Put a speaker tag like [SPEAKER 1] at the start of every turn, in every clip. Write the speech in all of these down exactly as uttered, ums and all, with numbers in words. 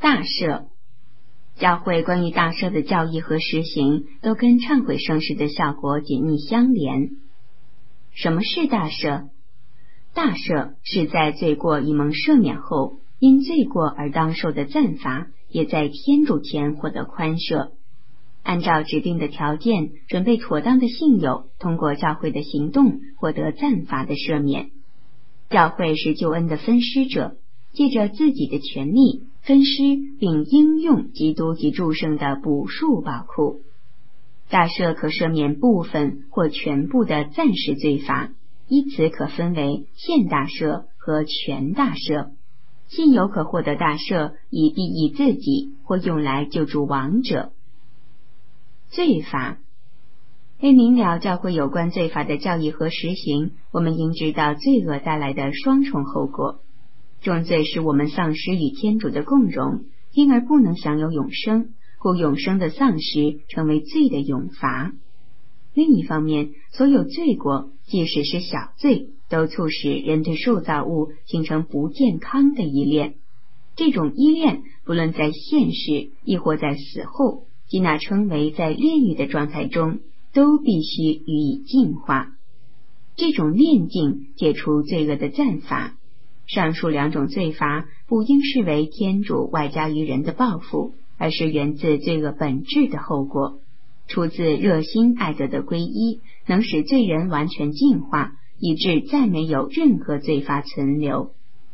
[SPEAKER 1] 大赦。教会关于大赦的教义和实行都跟忏悔圣事的效果紧密相连。什么是大赦？大赦是在罪过已蒙赦免后，因罪过而当受的暂罚，也在天主前获得宽赦。按照指定的条件，准备妥当的信友，通过教会的行动获得暂罚的赦免。教会是救恩的分施者，借着自己的权利分施并应用基督及诸圣的补赎宝库。大赦可赦免部分或全部的暂时罪罚，依此可分为现大赦和全大赦。信友可获得大赦，以裨益自己或用来救助亡者。罪罚。为明了教会有关罪罚的教义和实行，我们应知道罪恶带来的双重后果。重罪使我们丧失与天主的共荣，因而不能享有永生，故永生的丧失成为罪的永罚。另一方面，所有罪过，即使是小罪，都促使人对受造物形成不健康的依恋。这种依恋不论在现世亦或在死后，即那称为在炼狱的状态中，都必须予以净化。这种炼净解除罪恶的暂罚。上述两种罪罚不应视为天主外加于人的报复，而是源自罪恶本质的后果，出自热心爱德的皈依，能使罪人完全净化，以致再没有任何罪罚存留。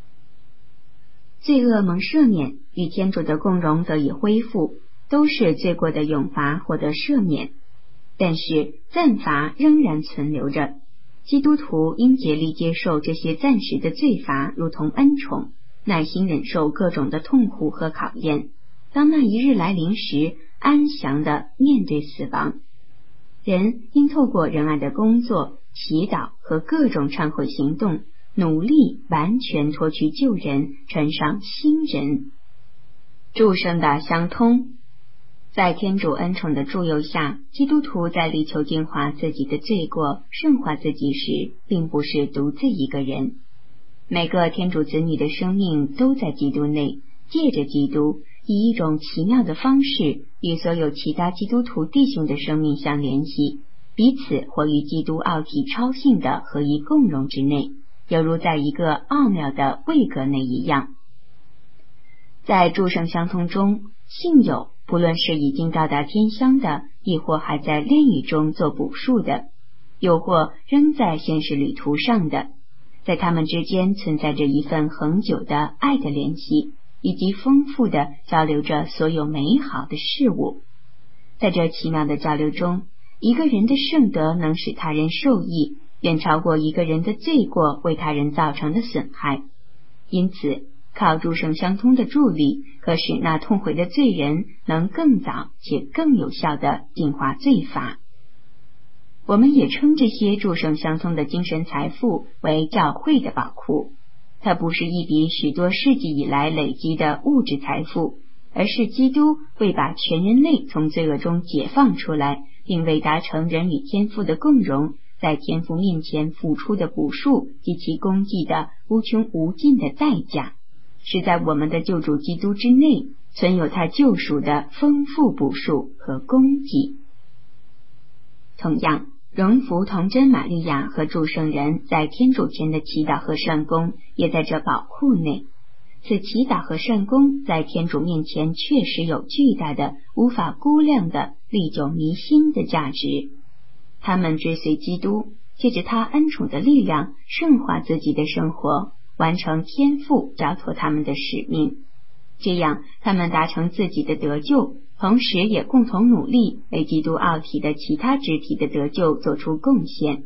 [SPEAKER 1] 罪恶蒙赦免，与天主的共荣得以恢复，都是罪过的永罚获得赦免，但是暂罚仍然存留着。基督徒应竭力接受这些暂时的罪罚，如同恩宠，耐心忍受各种的痛苦和考验。当那一日来临时，安详地面对死亡。人应透过仁爱的工作、祈祷和各种忏悔行动，努力完全脱去旧人，穿上新人。诸圣的相通。在天主恩宠的助佑下，基督徒在力求净化自己的罪过、圣化自己时，并不是独自一个人。每个天主子女的生命都在基督内，借着基督，以一种奇妙的方式与所有其他基督徒弟兄的生命相联系，彼此活于基督奥体超性的合一共荣之内，犹如在一个奥妙的位格内一样。在诸圣相通中，信友不论是已经到达天乡的，亦或还在炼狱中做补赎的，又或仍在现实旅途上的，在他们之间存在着一份恒久的爱的联系，以及丰富的交流着所有美好的事物。在这奇妙的交流中，一个人的圣德能使他人受益，远超过一个人的罪过为他人造成的损害。因此靠诸圣相通的助力，可使那痛悔的罪人能更早且更有效地净化罪罚。我们也称这些诸圣相通的精神财富为教会的宝库。它不是一笔许多世纪以来累积的物质财富，而是基督为把全人类从罪恶中解放出来，并为达成人与天父的共荣，在天父面前付出的补赎及其功绩的无穷无尽的代价，是在我们的救主基督之内存有他救赎的丰富补赎和功绩。同样，荣福童真玛利亚和诸圣人在天主前的祈祷和善功也在这宝库内。此祈祷和善功在天主面前确实有巨大的、无法估量的、历久弥新的价值。他们追随基督，借着他恩宠的力量圣化自己的生活，完成天父交托他们的使命。这样他们达成自己的得救，同时也共同努力为基督奥体的其他肢体的得救做出贡献。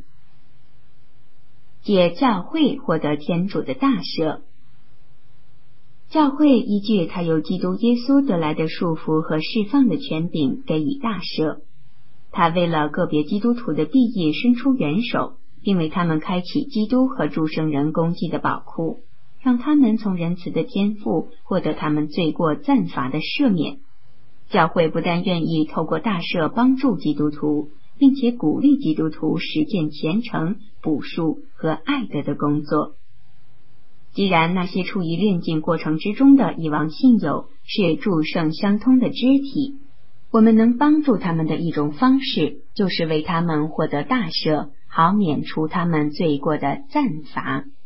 [SPEAKER 1] 借教会获得天主的大赦。教会依据他由基督耶稣得来的束缚和释放的权柄给予大赦。他为了个别基督徒的裨益伸出援手，并为他们开启基督和诸圣人功绩的宝库，让他们从仁慈的天父获得他们罪过暂罚的赦免。教会不但愿意透过大赦帮助基督徒，并且鼓励基督徒实践虔诚、补赎和爱德的工作。既然那些处于炼净过程之中的以往信友是诸圣相通的肢体，我们能帮助他们的一种方式，就是为他们获得大赦，好免除他们罪过的赞罚。